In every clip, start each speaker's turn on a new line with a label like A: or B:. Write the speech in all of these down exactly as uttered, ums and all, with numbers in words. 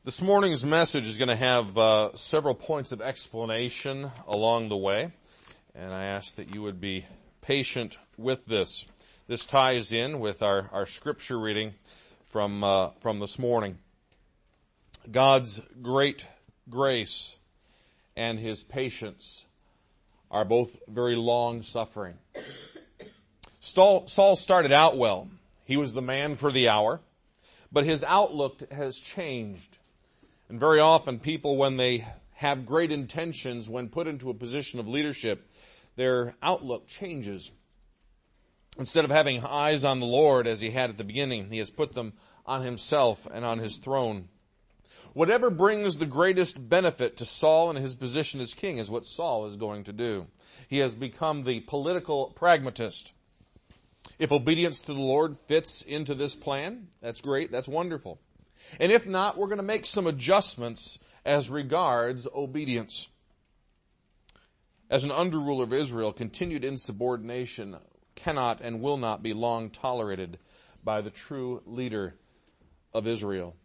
A: This morning's message is going to have uh, several points of explanation along the way, and I ask that you would be patient with this. This ties in with our, our scripture reading from uh, from this morning. God's great grace and His patience are both very long-suffering. Saul, Saul started out well. He was the man for the hour, but his outlook has changed. And very often people, when they have great intentions, when put into a position of leadership, their outlook changes. Instead of having eyes on the Lord as he had at the beginning, he has put them on himself and on his throne. Whatever brings the greatest benefit to Saul and his position as king is what Saul is going to do. He has become the political pragmatist. If obedience to the Lord fits into this plan, that's great, that's wonderful. And if not, we're going to make some adjustments as regards obedience. As an under-ruler of Israel, continued insubordination cannot and will not be long tolerated by the true leader of Israel.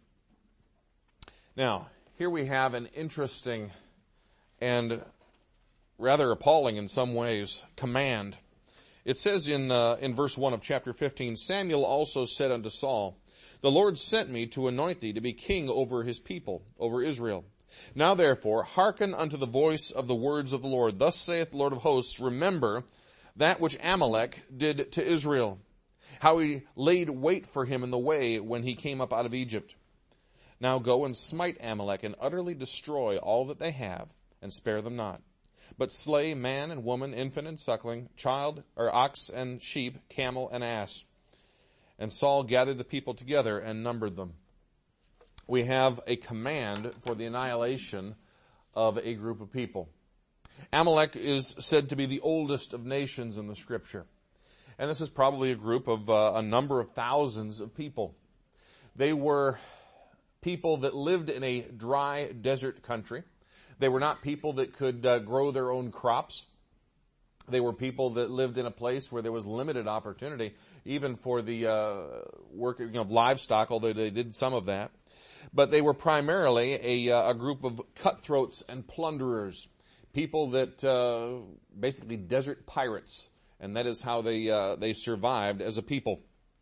A: Now, here we have an interesting and rather appalling in some ways command. It says in uh, in verse one of chapter fifteen, Samuel also said unto Saul, The Lord sent me to anoint thee to be king over his people, over Israel. Now therefore, hearken unto the voice of the words of the Lord. Thus saith the Lord of hosts, remember that which Amalek did to Israel, how he laid wait for him in the way when he came up out of Egypt. Now go and smite Amalek and utterly destroy all that they have, and spare them not. But slay man and woman, infant and suckling, child or ox and sheep, camel and ass. And Saul gathered the people together and numbered them. We have a command for the annihilation of a group of people. Amalek is said to be the oldest of nations in the scripture. And this is probably a group of uh, a number of thousands of people. They were people that lived in a dry desert country. They were not people that could uh, grow their own crops. They were people that lived in a place where there was limited opportunity, even for the uh, working of livestock, although they did some of that. But they were primarily a, a group of cutthroats and plunderers, people that uh, basically desert pirates, and that is how they uh, they survived as a people.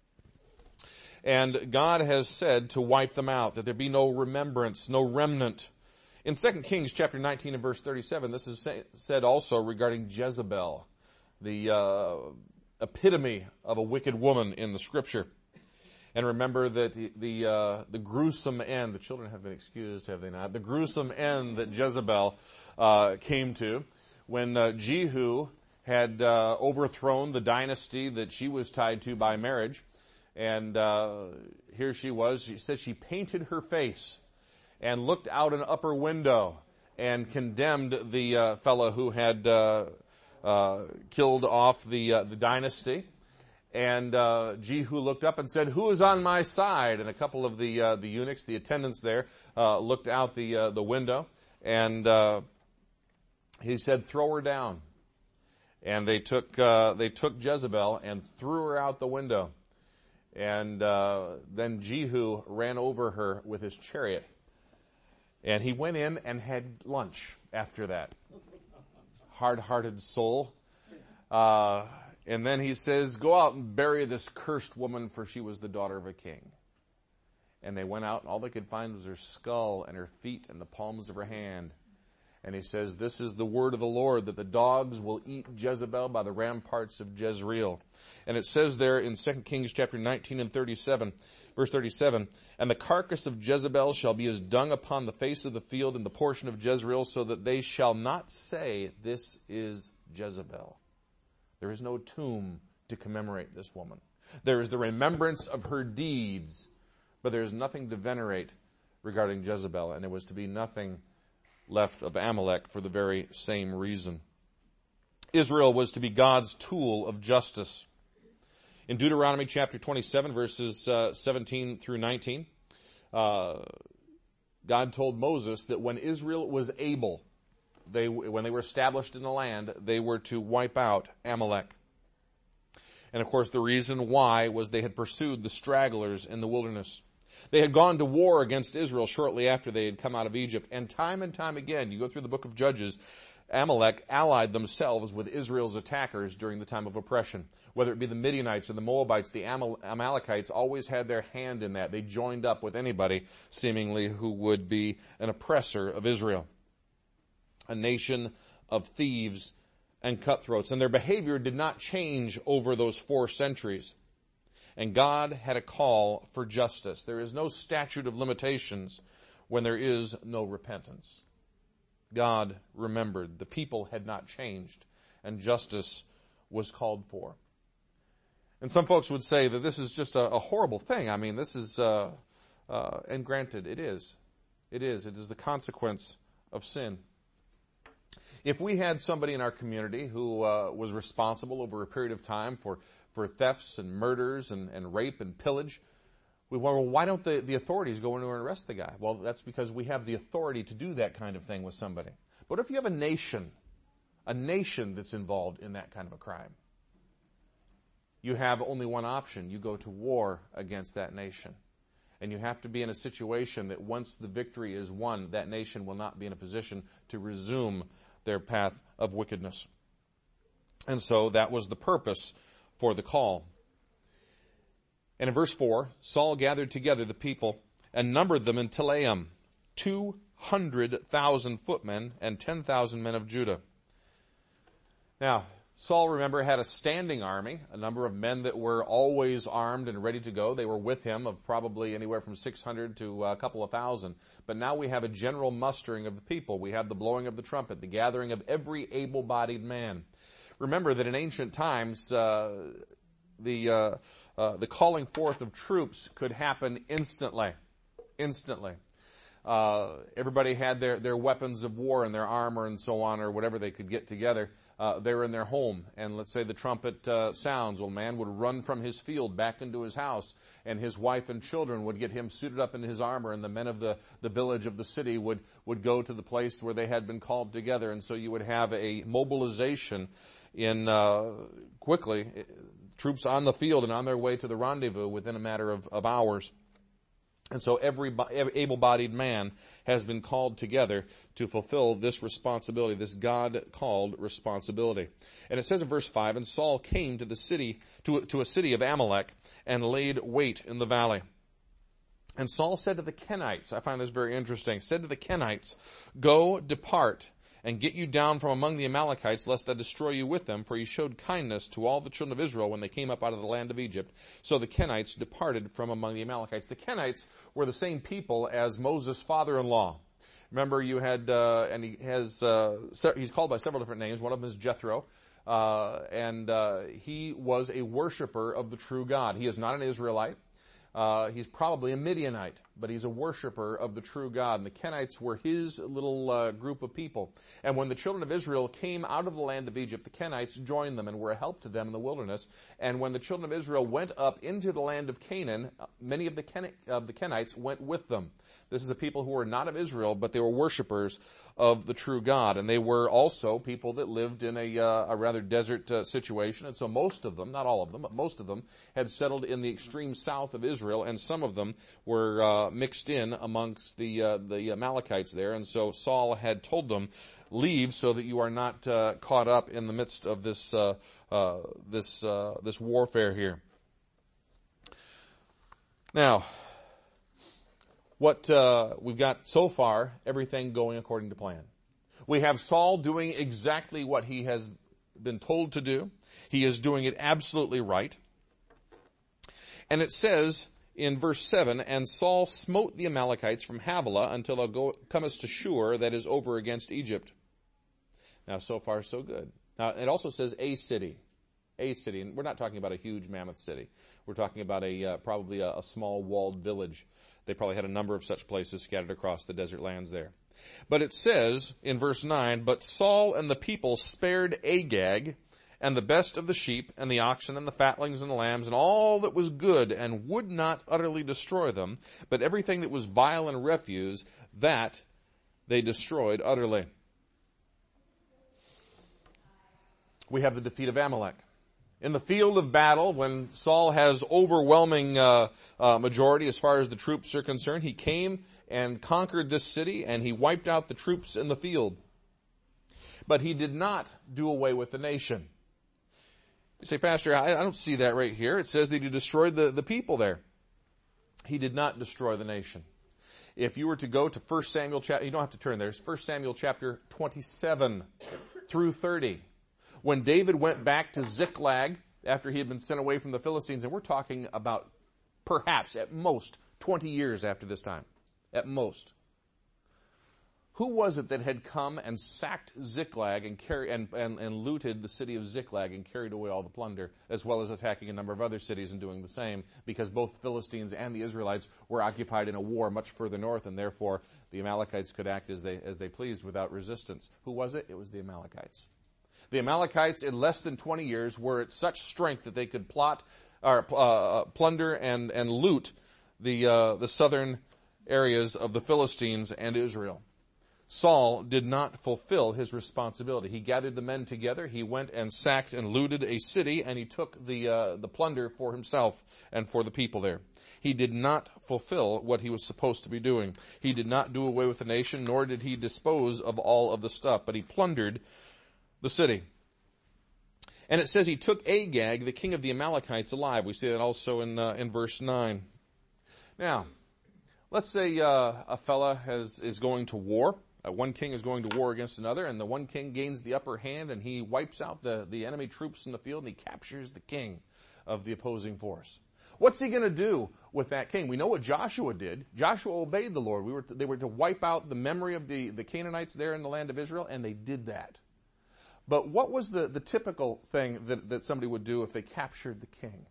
A: And God has said to wipe them out, that there be no remembrance, no remnant. In Second Kings chapter nineteen and verse thirty-seven, this is say, said also regarding Jezebel, the uh, epitome of a wicked woman in the scripture. And remember that the the, uh, the gruesome end, the children have been excused, have they not? The gruesome end that Jezebel uh, came to when uh, Jehu had uh, overthrown the dynasty that she was tied to by marriage. And uh, here she was. She said she painted her face and looked out an upper window and condemned the uh, fellow who had uh, uh, killed off the uh, the dynasty. And uh, Jehu looked up and said, "Who is on my side?" And a couple of the uh, the eunuchs, the attendants there, uh, looked out the uh, the window, and uh, he said, "Throw her down." And they took uh, they took Jezebel and threw her out the window. And uh, then Jehu ran over her with his chariot. And he went in and had lunch after that. Hard-hearted soul. Uh, and then he says, go out and bury this cursed woman, for she was the daughter of a king. And they went out, and all they could find was her skull and her feet and the palms of her hand. And he says, this is the word of the Lord, that the dogs will eat Jezebel by the ramparts of Jezreel. And it says there in Second Kings chapter nineteen and thirty-seven, verse thirty-seven, and the carcass of Jezebel shall be as dung upon the face of the field in the portion of Jezreel, so that they shall not say, this is Jezebel. There is no tomb to commemorate this woman. There is the remembrance of her deeds, but there is nothing to venerate regarding Jezebel, and there was to be nothing left of Amalek for the very same reason. Israel was to be God's tool of justice. In Deuteronomy chapter twenty-seven, verses uh, seventeen through nineteen, uh, God told Moses that when Israel was able, they when they were established in the land, they were to wipe out Amalek. And of course, the reason why was they had pursued the stragglers in the wilderness. They had gone to war against Israel shortly after they had come out of Egypt. And time and time again, you go through the book of Judges, Amalek allied themselves with Israel's attackers during the time of oppression. Whether it be the Midianites or the Moabites, the Amal- Amalekites always had their hand in that. They joined up with anybody, seemingly, who would be an oppressor of Israel. A nation of thieves and cutthroats. And their behavior did not change over those four centuries. And God had a call for justice. There is no statute of limitations when there is no repentance. God remembered. The people had not changed, and justice was called for. And some folks would say that this is just a, a horrible thing. I mean, this is, uh, uh, and granted, it is. It is. It is the consequence of sin. If we had somebody in our community who uh, was responsible over a period of time for for thefts and murders and, and rape and pillage, we wonder, well, why don't the, the authorities go in and arrest the guy? Well, that's because we have the authority to do that kind of thing with somebody. But if you have a nation, a nation that's involved in that kind of a crime, you have only one option. You go to war against that nation. And you have to be in a situation that once the victory is won, that nation will not be in a position to resume their path of wickedness. And so that was the purpose for the call. And in verse four, Saul gathered together the people and numbered them in Telaim, two hundred thousand footmen and ten thousand men of Judah. Now, Saul, remember, had a standing army, a number of men that were always armed and ready to go. They were with him, of probably anywhere from six hundred to a couple of thousand. But now we have a general mustering of the people. We have the blowing of the trumpet, the gathering of every able-bodied man. Remember that in ancient times, uh, the uh, uh, the calling forth of troops could happen instantly. Instantly. Uh, everybody had their, their weapons of war and their armor and so on, or whatever they could get together. Uh, they were in their home, and let's say the trumpet uh, sounds. Well, man would run from his field back into his house, and his wife and children would get him suited up in his armor, and the men of the, the village of the city would, would go to the place where they had been called together. And so you would have a mobilization in uh, quickly, troops on the field and on their way to the rendezvous within a matter of, of hours. And so every able-bodied man has been called together to fulfill this responsibility, this God-called responsibility. And it says in verse five, and Saul came to the city, to, to a city of Amalek, and laid wait in the valley. And Saul said to the Kenites, I find this very interesting, said to the Kenites, go, depart, and get you down from among the Amalekites, lest I destroy you with them, for you showed kindness to all the children of Israel when they came up out of the land of Egypt. So the Kenites departed from among the Amalekites. The Kenites were the same people as Moses' father-in-law. Remember, you had, uh, and he has, uh, he's called by several different names. One of them is Jethro. Uh, and, uh, he was a worshiper of the true God. He is not an Israelite. Uh, he's probably a Midianite, but he's a worshiper of the true God. And the Kenites were his little uh, group of people. And when the children of Israel came out of the land of Egypt, the Kenites joined them and were a help to them in the wilderness. And when the children of Israel went up into the land of Canaan, many of the, Ken- of the Kenites went with them. This is a people who were not of Israel, but they were worshipers of the true God. And they were also people that lived in a, uh, a rather desert uh, situation. And so most of them, not all of them, but most of them had settled in the extreme south of Israel, and some of them were uh, mixed in amongst the uh, the Amalekites there. And so Saul had told them, leave so that you are not uh, caught up in the midst of this uh, uh, this uh, this warfare here. Now, what uh, we've got so far, everything going according to plan. We have Saul doing exactly what he has been told to do. He is doing it absolutely right. And it says in verse seven, and Saul smote the Amalekites from Havilah until thou go, comest to Shur, that is over against Egypt. Now, so far, so good. Now, it also says a city. A city. And we're not talking about a huge mammoth city. We're talking about a uh, probably a, a small walled village. They probably had a number of such places scattered across the desert lands there. But it says in verse nine, but Saul and the people spared Agag, and the best of the sheep, and the oxen, and the fatlings, and the lambs, and all that was good, and would not utterly destroy them, but everything that was vile and refuse, that they destroyed utterly. We have the defeat of Amalek. In the field of battle, when Saul has overwhelming uh, uh, majority as far as the troops are concerned, he came and conquered this city, and he wiped out the troops in the field. But he did not do away with the nation. You say, Pastor, I, I don't see that right here. It says that he destroyed the, the people there. He did not destroy the nation. If you were to go to First Samuel chapter, you don't have to turn there. It's First Samuel chapter twenty-seven through thirty. When David went back to Ziklag after he had been sent away from the Philistines, and we're talking about perhaps at most twenty years after this time. At most. Who was it that had come and sacked Ziklag and, carry, and, and, and looted the city of Ziklag and carried away all the plunder, as well as attacking a number of other cities and doing the same, because both the Philistines and the Israelites were occupied in a war much further north, and therefore the Amalekites could act as they, as they pleased without resistance. Who was it? It was the Amalekites. The Amalekites, in less than twenty years, were at such strength that they could plot, or uh, plunder and, and loot the uh, the southern areas of the Philistines and Israel. Saul did not fulfill his responsibility. He gathered the men together, he went and sacked and looted a city, and he took the uh, the plunder for himself and for the people there. He did not fulfill what he was supposed to be doing. He did not do away with the nation, nor did he dispose of all of the stuff, but he plundered the city. And it says he took Agag, the king of the Amalekites, alive. We see that also in uh, in verse nine. Now, let's say uh, a fella has is going to war. Uh, one king is going to war against another, and the one king gains the upper hand, and he wipes out the, the enemy troops in the field, and he captures the king of the opposing force. What's he going to do with that king? We know what Joshua did. Joshua obeyed the Lord. We were to, they were to wipe out the memory of the, the Canaanites there in the land of Israel, and they did that. But what was the, the typical thing that, that somebody would do if they captured the king?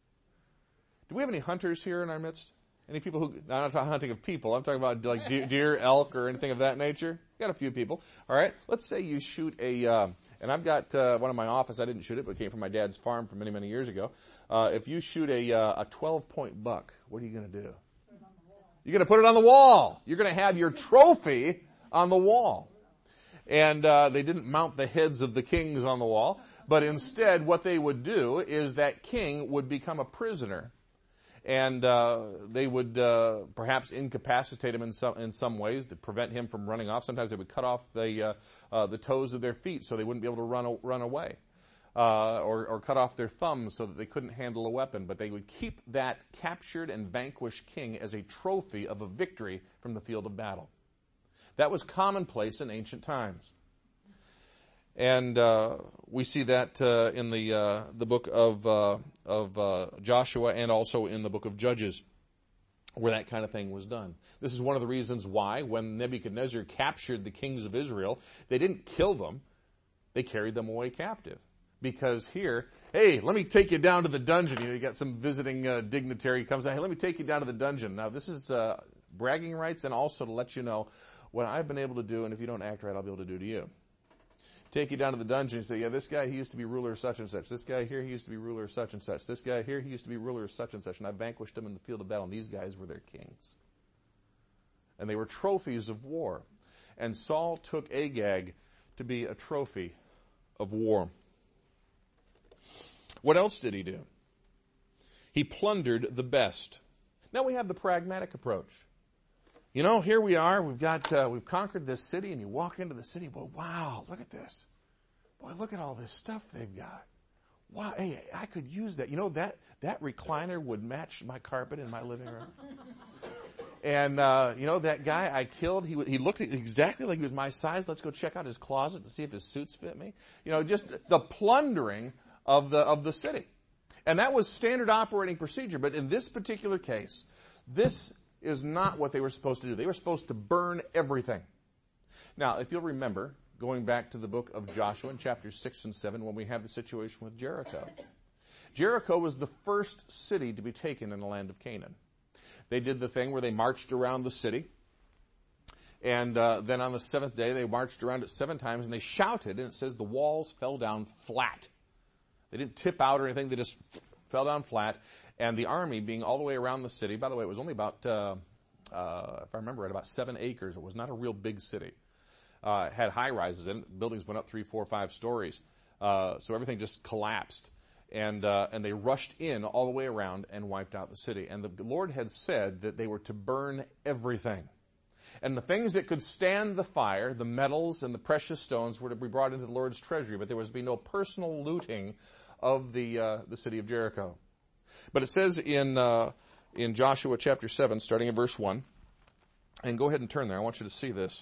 A: Do we have any hunters here in our midst? Any people who, no, I'm not talking hunting of people, I'm talking about like deer, elk, or anything of that nature? Got a few people. All right, let's say you shoot a, uh, and I've got uh, one in my office, I didn't shoot it, but it came from my dad's farm from many, many years ago. Uh, if you shoot a uh, a twelve-point buck, what are you going to do? You're going to put it on the wall. You're going to have your trophy on the wall. And uh, they didn't mount the heads of the kings on the wall, but instead what they would do is that king would become a prisoner. And uh, they would uh, perhaps incapacitate him in some in some ways to prevent him from running off. Sometimes they would cut off the uh, uh, the toes of their feet so they wouldn't be able to run run away, uh, or or cut off their thumbs so that they couldn't handle a weapon. But they would keep that captured and vanquished king as a trophy of a victory from the field of battle. That was commonplace in ancient times. And uh, we see that uh, in the uh, the book of uh, of uh, Joshua and also in the book of Judges, where that kind of thing was done. This is one of the reasons why, when Nebuchadnezzar captured the kings of Israel, they didn't kill them; they carried them away captive. Because here, hey, let me take you down to the dungeon. You know, you got some visiting uh, dignitary comes out. Hey, let me take you down to the dungeon. Now, this is uh, bragging rights, and also to let you know what I've been able to do, and if you don't act right, I'll be able to do to you. Take you down to the dungeon and say, yeah, this guy, he used to be ruler of such and such. This guy here, he used to be ruler of such and such. This guy here, he used to be ruler of such and such. And I vanquished him in the field of battle. And these guys were their kings. And they were trophies of war. And Saul took Agag to be a trophy of war. What else did he do? He plundered the best. Now we have the pragmatic approach. You know, here we are, we've got, uh, we've conquered this city, and you walk into the city, boy, wow, look at this. Boy, look at all this stuff they've got. Wow, hey, I could use that. You know, that, that recliner would match my carpet in my living room. And, uh, you know, that guy I killed, he he looked exactly like he was my size. Let's go check out his closet to see if his suits fit me. You know, just the plundering of the, of the city. And that was standard operating procedure. But in this particular case, this is not what they were supposed to do. They were supposed to burn everything. Now, if you'll remember, going back to the book of Joshua in chapters six and seven, when we have the situation with Jericho. Jericho was the first city to be taken in the land of Canaan. They did the thing where they marched around the city. And uh, then on the seventh day, they marched around it seven times, and they shouted, and it says the walls fell down flat. They didn't tip out or anything. They just fell down flat. And the army being all the way around the city, by the way, it was only about, uh, uh, if I remember right, about seven acres. It was not a real big city. Uh, it had high rises in it. Buildings went up three, four, five stories. Uh, so everything just collapsed. And, uh, and they rushed in all the way around and wiped out the city. And the Lord had said that they were to burn everything. And the things that could stand the fire, the metals and the precious stones, were to be brought into the Lord's treasury. But there was to be no personal looting of the, uh, the city of Jericho. But it says in, uh, in Joshua chapter seven, starting in verse one, and go ahead and turn there. I want you to see this.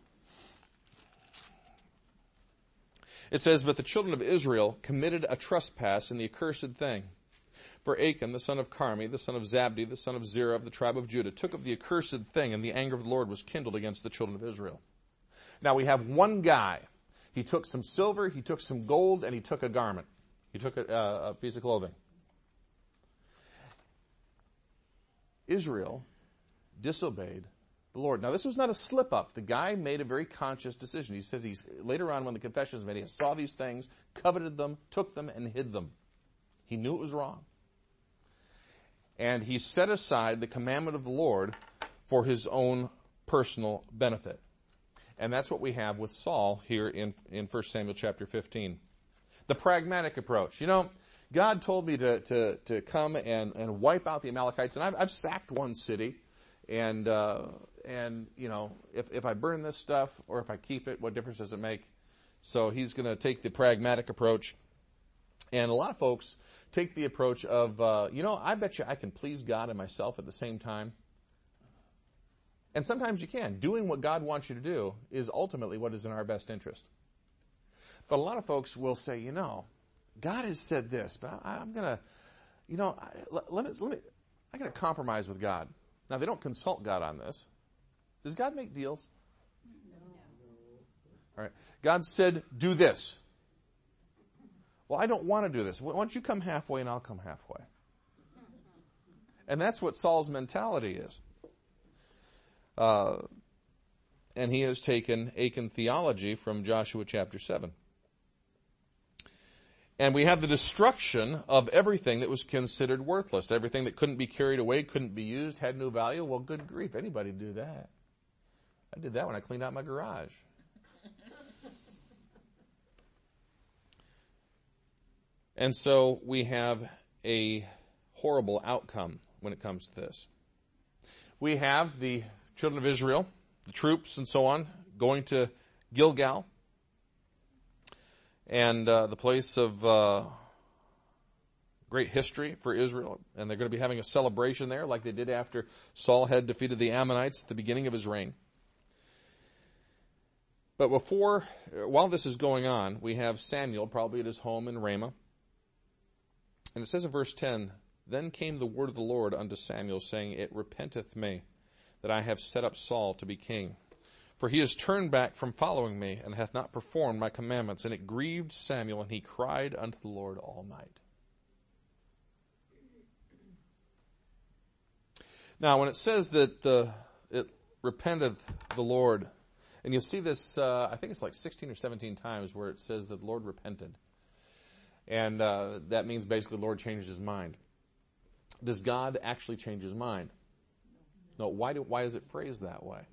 A: It says, but the children of Israel committed a trespass in the accursed thing. For Achan, the son of Carmi, the son of Zabdi, the son of Zerah of the tribe of Judah, took of the accursed thing, and the anger of the Lord was kindled against the children of Israel. Now we have one guy. He took some silver, he took some gold, and he took a garment. He took a, uh, a piece of clothing. Israel disobeyed the Lord. Now, this was not a slip-up. The guy made a very conscious decision. He says he's later on when the confession is made, he saw these things, coveted them, took them, and hid them. He knew it was wrong. And he set aside the commandment of the Lord for his own personal benefit. And that's what we have with Saul here in, in First Samuel chapter fifteen. The pragmatic approach. You know, God told me to, to, to come and, and wipe out the Amalekites, and I've, I've sacked one city. And, uh, and, you know, if, if I burn this stuff or if I keep it, what difference does it make? So he's going to take the pragmatic approach. And a lot of folks take the approach of, uh, you know, I bet you I can please God and myself at the same time. And sometimes you can. Doing what God wants you to do is ultimately what is in our best interest. But a lot of folks will say, you know, God has said this, but I, I'm going to, you know, I, let, let me, let me, I got to compromise with God. Now, they don't consult God on this. Does God make deals? No. All right. God said, do this. Well, I don't want to do this. Why don't you come halfway and I'll come halfway? And that's what Saul's mentality is. Uh, and he has taken Achan theology from Joshua chapter seven. And we have the destruction of everything that was considered worthless. Everything that couldn't be carried away, couldn't be used, had no value. Well, good grief, anybody do that. I did that when I cleaned out my garage. And so we have a horrible outcome when it comes to this. We have the children of Israel, the troops and so on, going to Gilgal. And uh, the place of uh, great history for Israel. And they're going to be having a celebration there like they did after Saul had defeated the Ammonites at the beginning of his reign. But before, while this is going on, we have Samuel probably at his home in Ramah. And it says in verse ten, then came the word of the Lord unto Samuel, saying, it repenteth me that I have set up Saul to be king. For he has turned back from following me, and hath not performed my commandments. And it grieved Samuel, and he cried unto the Lord all night. Now, when it says that the, it repenteth the Lord, and you'll see this, uh, I think it's like sixteen or seventeen times where it says that the Lord repented. And uh, that means basically the Lord changed his mind. Does God actually change his mind? No. Why do, why is it phrased that way?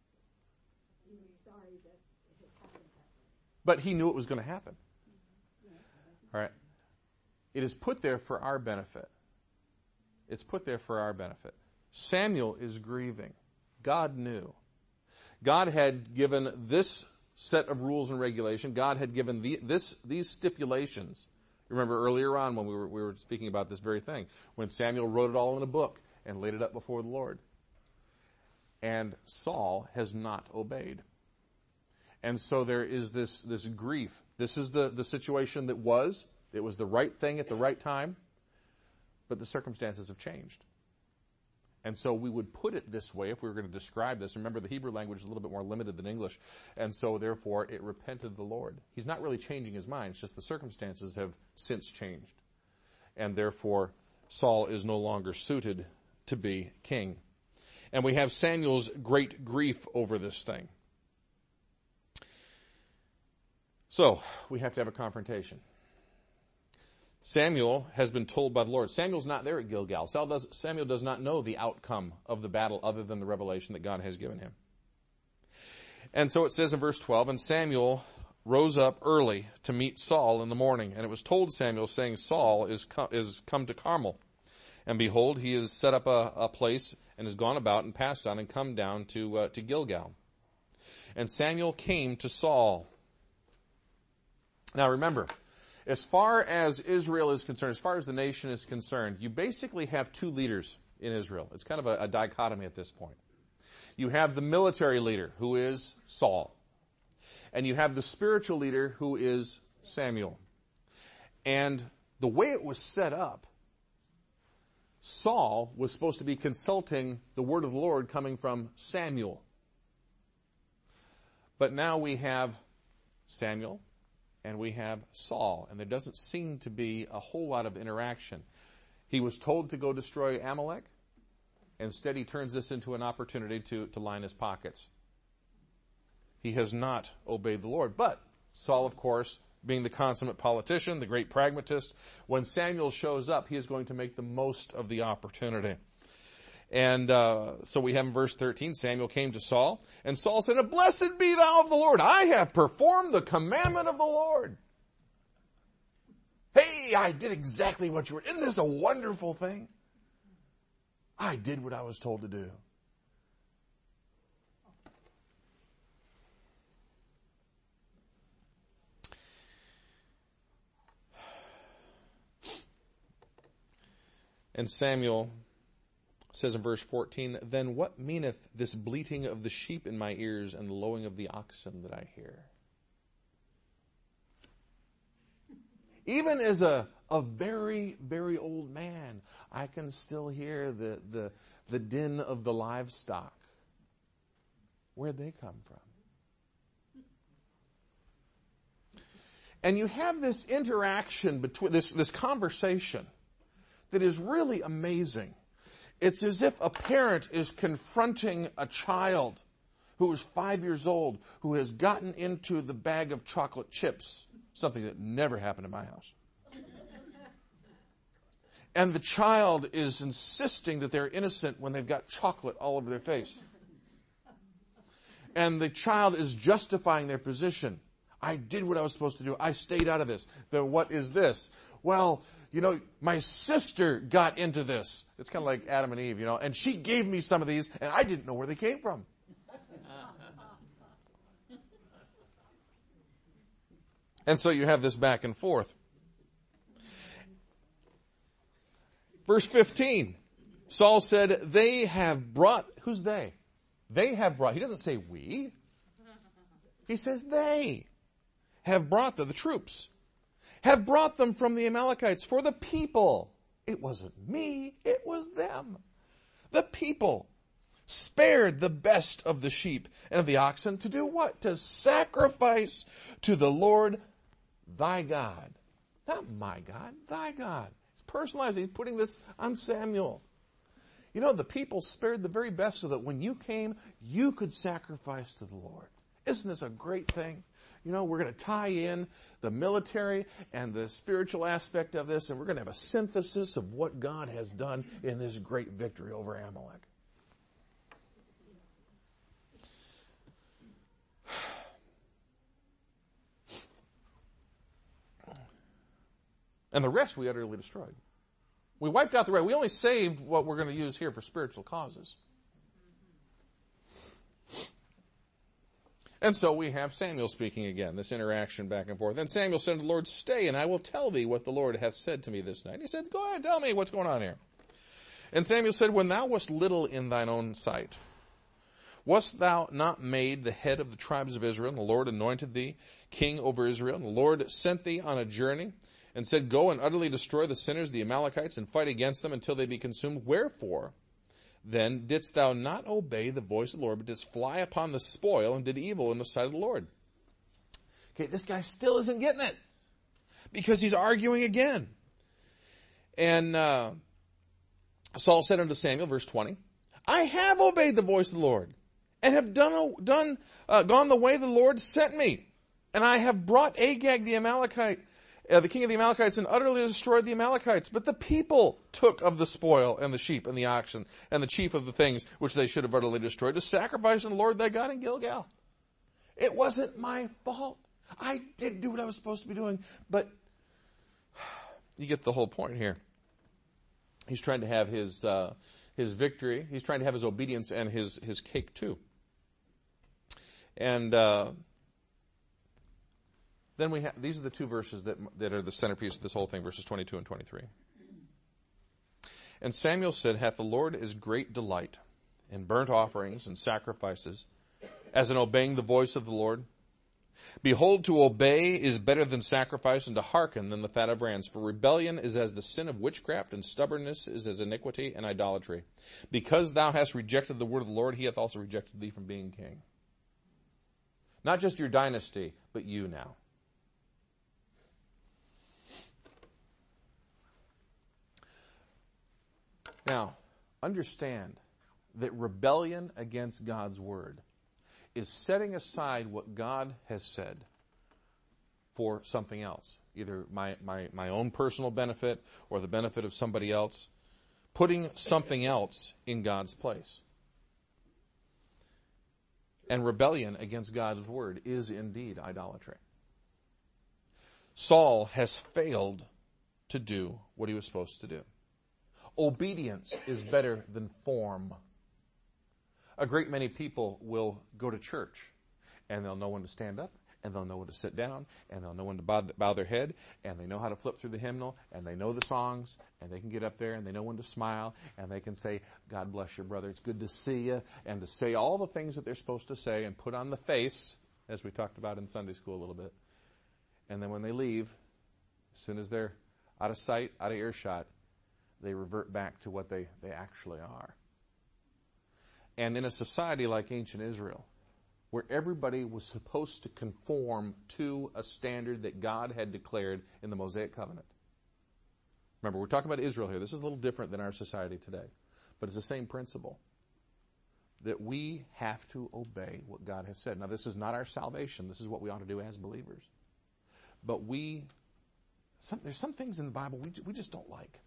A: But he knew it was going to happen. All right. It is put there for our benefit. It's put there for our benefit. Samuel is grieving. God knew. God had given this set of rules and regulation. God had given the, this these stipulations. Remember earlier on when we were we were speaking about this very thing, when Samuel wrote it all in a book and laid it up before the Lord. And Saul has not obeyed. And so there is this, this grief. This is the, the situation that was. It was the right thing at the right time. But the circumstances have changed. And so we would put it this way if we were going to describe this. Remember, the Hebrew language is a little bit more limited than English. And so, therefore, it repented the Lord. He's not really changing his mind. It's just the circumstances have since changed. And therefore, Saul is no longer suited to be king. And we have Samuel's great grief over this thing. So, we have to have a confrontation. Samuel has been told by the Lord. Samuel's not there at Gilgal. Samuel does not know the outcome of the battle other than the revelation that God has given him. And so it says in verse twelve, and Samuel rose up early to meet Saul in the morning, and it was told Samuel, saying, Saul is come, is come to Carmel. And behold, he has set up a, a place and has gone about and passed on and come down to uh, to Gilgal. And Samuel came to Saul. Now remember, as far as Israel is concerned, as far as the nation is concerned, you basically have two leaders in Israel. It's kind of a, a dichotomy at this point. You have the military leader, who is Saul. And you have the spiritual leader, who is Samuel. And the way it was set up, Saul was supposed to be consulting the word of the Lord coming from Samuel. But now we have Samuel and we have Saul, and there doesn't seem to be a whole lot of interaction. He was told to go destroy Amalek. Instead, he turns this into an opportunity to, to line his pockets. He has not obeyed the Lord. But Saul, of course, being the consummate politician, the great pragmatist, when Samuel shows up, he is going to make the most of the opportunity. And uh, so we have in verse thirteen, Samuel came to Saul, and Saul said, Blessed be thou of the Lord. I have performed the commandment of the Lord. Hey, I did exactly what you were. Isn't this a wonderful thing? I did what I was told to do. And Samuel says in verse fourteen, Then what meaneth this bleating of the sheep in my ears and the lowing of the oxen that I hear? Even as a, a very, very old man, I can still hear the, the, the din of the livestock. Where'd they come from? And you have this interaction between, this, this conversation that is really amazing. It's as if a parent is confronting a child who is five years old, who has gotten into the bag of chocolate chips, something that never happened in my house. And the child is insisting that they're innocent when they've got chocolate all over their face. And the child is justifying their position. I did what I was supposed to do. I stayed out of this. Then what is this? Well, you know, my sister got into this. It's kind of like Adam and Eve, you know, and she gave me some of these, and I didn't know where they came from. And so you have this back and forth. Verse fifteen, Saul said, they have brought, who's they? They have brought, he doesn't say we. He says they have brought the, the troops, have brought them from the Amalekites for the people. It wasn't me, it was them. The people spared the best of the sheep and of the oxen to do what? To sacrifice to the Lord thy God. Not my God, thy God. It's personalized. He's putting this on Samuel. You know, the people spared the very best so that when you came, you could sacrifice to the Lord. Isn't this a great thing? You know, we're going to tie in the military and the spiritual aspect of this, and we're going to have a synthesis of what God has done in this great victory over Amalek. And the rest we utterly destroyed. We wiped out the rest. We only saved what we're going to use here for spiritual causes. And so we have Samuel speaking again, this interaction back and forth. And Samuel said to the Lord, Stay, and I will tell thee what the Lord hath said to me this night. And he said, Go ahead, tell me what's going on here. And Samuel said, When thou wast little in thine own sight, wast thou not made the head of the tribes of Israel? And the Lord anointed thee king over Israel. And the Lord sent thee on a journey and said, Go and utterly destroy the sinners, the Amalekites, and fight against them until they be consumed. Wherefore then didst thou not obey the voice of the Lord, but didst fly upon the spoil and did evil in the sight of the Lord? Okay, this guy still isn't getting it because he's arguing again. And uh, Saul said unto Samuel, verse twenty, I have obeyed the voice of the Lord and have done done uh, gone the way the Lord sent me, and I have brought Agag the Amalekite, Uh, the king of the Amalekites, and utterly destroyed the Amalekites. But the people took of the spoil and the sheep and the oxen and the chief of the things which they should have utterly destroyed to sacrifice to the Lord thy God in Gilgal. It wasn't my fault. I did do what I was supposed to be doing. But you get the whole point here. He's trying to have his uh, his victory. He's trying to have his obedience and his, his cake too. And uh, then we have, these are the two verses that that are the centerpiece of this whole thing, verses twenty-two and twenty-three. And Samuel said, hath the Lord as great delight in burnt offerings and sacrifices as in obeying the voice of the Lord? Behold, to obey is better than sacrifice, and to hearken than the fat of rams. For rebellion is as the sin of witchcraft, and stubbornness is as iniquity and idolatry. Because thou hast rejected the word of the Lord, he hath also rejected thee from being king. Not just your dynasty, but you now. Now, understand that rebellion against God's word is setting aside what God has said for something else, either my, my, my own personal benefit or the benefit of somebody else, putting something else in God's place. And rebellion against God's word is indeed idolatry. Saul has failed to do what he was supposed to do. Obedience is better than form. A great many people will go to church, and they'll know when to stand up, and they'll know when to sit down, and they'll know when to bow, bow their head, and they know how to flip through the hymnal, and they know the songs, and they can get up there, and they know when to smile, and they can say, God bless you, brother, it's good to see you, and to say all the things that they're supposed to say and put on the face, as we talked about in Sunday school a little bit. And then when they leave, as soon as they're out of sight, out of earshot, they revert back to what they, they actually are. And in a society like ancient Israel, where everybody was supposed to conform to a standard that God had declared in the Mosaic Covenant. Remember, we're talking about Israel here. This is a little different than our society today. But it's the same principle. That we have to obey what God has said. Now, this is not our salvation. This is what we ought to do as believers. But we, some, there's some things in the Bible we, we just don't like.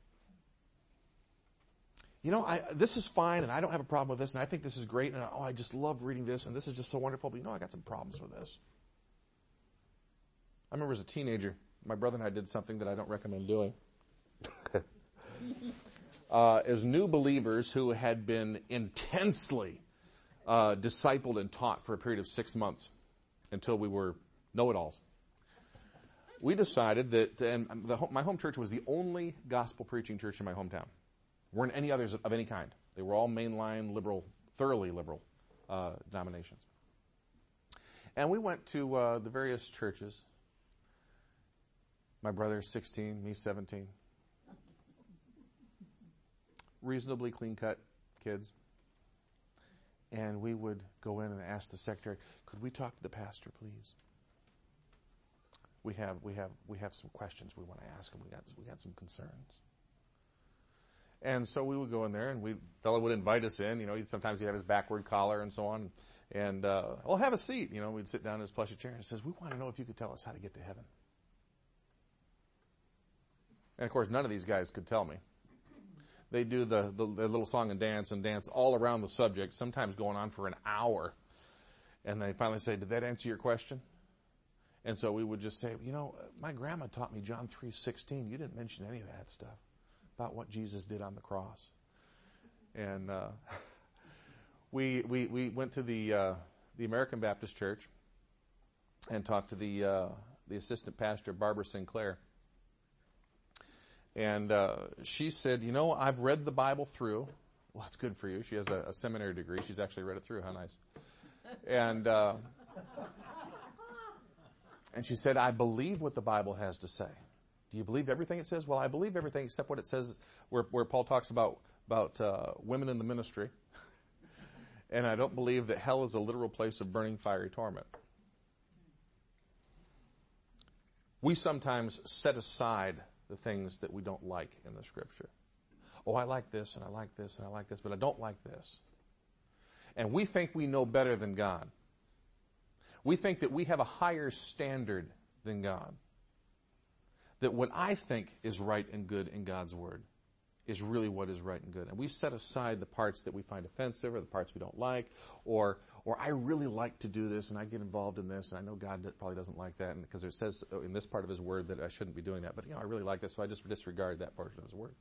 A: You know, I, this is fine, and I don't have a problem with this, and I think this is great, and oh, I just love reading this, and this is just so wonderful, but you know, I got some problems with this. I remember as a teenager, my brother and I did something that I don't recommend doing. uh, as new believers who had been intensely uh, discipled and taught for a period of six months until we were know-it-alls, we decided that, and the, my home church was the only gospel preaching church in my hometown. Weren't any others of any kind. They were all mainline liberal, thoroughly liberal uh, denominations. And we went to uh, the various churches. My brother, sixteen, me, seventeen. Reasonably clean-cut kids. And we would go in and ask the secretary, could we talk to the pastor, please? We have, we have, we have some questions we want to ask him. We got, we got some concerns. And so we would go in there, and we, the fellow would invite us in. You know, he'd, sometimes he'd have his backward collar and so on. And, uh, well, have a seat. You know, we'd sit down in his plushy chair, and he says, we want to know if you could tell us how to get to heaven. And, of course, none of these guys could tell me. They do the, the, the little song and dance and dance all around the subject, sometimes going on for an hour. And they finally say, did that answer your question? And so we would just say, you know, my grandma taught me John three sixteen. You didn't mention any of that stuff about what Jesus did on the cross. And uh, we we we went to the uh, the American Baptist Church and talked to the uh, the assistant pastor, Barbara Sinclair. And uh, she said, you know, I've read the Bible through. Well, that's good for you. She has a, a seminary degree. She's actually read it through. How nice. And uh, and she said, I believe what the Bible has to say. Do you believe everything it says? Well, I believe everything except what it says where, where Paul talks about, about uh, women in the ministry. And I don't believe that hell is a literal place of burning fiery torment. We sometimes set aside the things that we don't like in the Scripture. Oh, I like this, and I like this, and I like this, but I don't like this. And we think we know better than God. We think that we have a higher standard than God. That what I think is right and good in God's Word is really what is right and good. And we set aside the parts that we find offensive or the parts we don't like, or or I really like to do this and I get involved in this and I know God probably doesn't like that, and because it says in this part of his word that I shouldn't be doing that, but you know, I really like this, so I just disregard that portion of his word.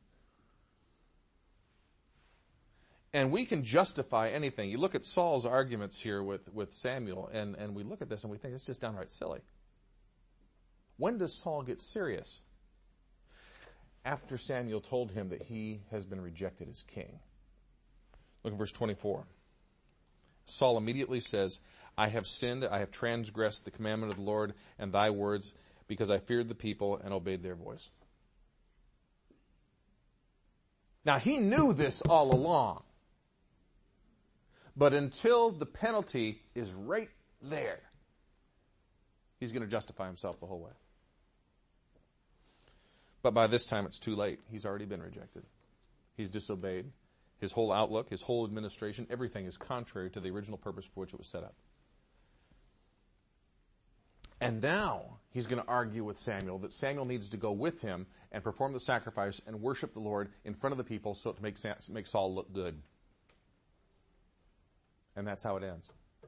A: And we can justify anything. You look at Saul's arguments here with, with Samuel, and, and we look at this and we think it's just downright silly. When does Saul get serious? After Samuel told him that he has been rejected as king. Look at verse twenty-four. Saul immediately says, I have sinned, I have transgressed the commandment of the Lord and thy words, because I feared the people and obeyed their voice. Now he knew this all along. But until the penalty is right there, he's going to justify himself the whole way. But by this time, it's too late. He's already been rejected. He's disobeyed. His whole outlook, his whole administration, everything is contrary to the original purpose for which it was set up. And now he's going to argue with Samuel that Samuel needs to go with him and perform the sacrifice and worship the Lord in front of the people so to make, make Saul look good. And that's how it ends.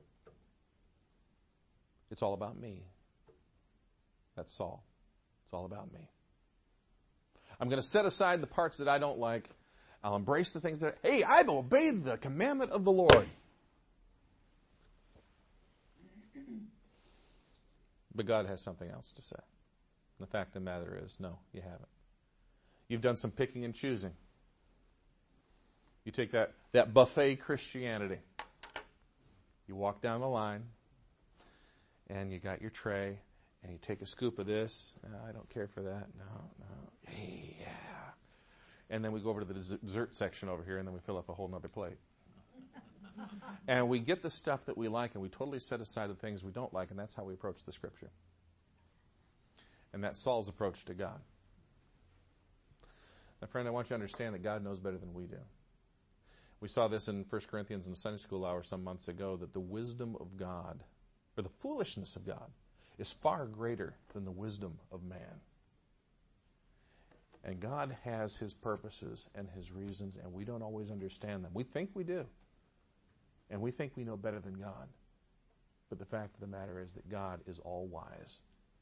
A: It's all about me. That's Saul. It's all about me. I'm going to set aside the parts that I don't like. I'll embrace the things that, hey, I've obeyed the commandment of the Lord. But God has something else to say. The fact of the matter is, no, you haven't. You've done some picking and choosing. You take that, that buffet Christianity. You walk down the line, and you got your tray, and you take a scoop of this. No, I don't care for that. No, no. Hey, yeah. And then we go over to the dessert section over here, and then we fill up a whole nother plate. And we get the stuff that we like, and we totally set aside the things we don't like, and that's how we approach the Scripture. And that's Saul's approach to God. Now, friend, I want you to understand that God knows better than we do. We saw this in First Corinthians in the Sunday school hour some months ago, that the wisdom of God, or the foolishness of God, is far greater than the wisdom of man. And God has his purposes and his reasons, and we don't always understand them. We think we do. And we think we know better than God. But the fact of the matter is that God is all wise.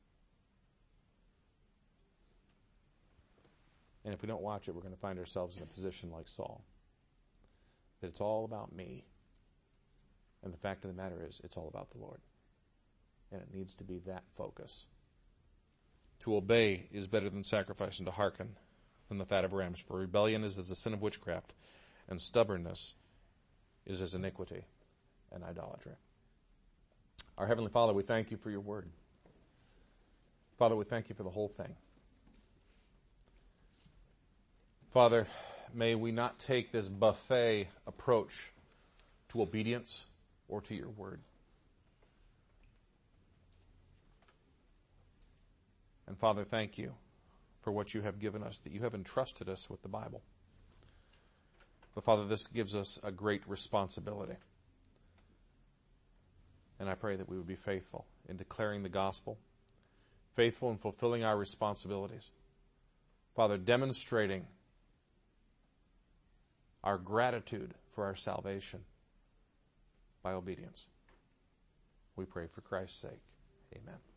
A: And if we don't watch it, we're going to find ourselves in a position like Saul. That it's all about me. And the fact of the matter is, it's all about the Lord. And it needs to be that focus. To obey is better than sacrifice, and to hearken than the fat of rams. For rebellion is as the sin of witchcraft, and stubbornness is as iniquity and idolatry. Our Heavenly Father, we thank you for your word. Father, we thank you for the whole thing. Father, may we not take this buffet approach to obedience or to your word. And Father, thank you for what you have given us, that you have entrusted us with the Bible. But Father, this gives us a great responsibility. And I pray that we would be faithful in declaring the gospel, faithful in fulfilling our responsibilities. Father, demonstrating our gratitude for our salvation by obedience. We pray for Christ's sake. Amen.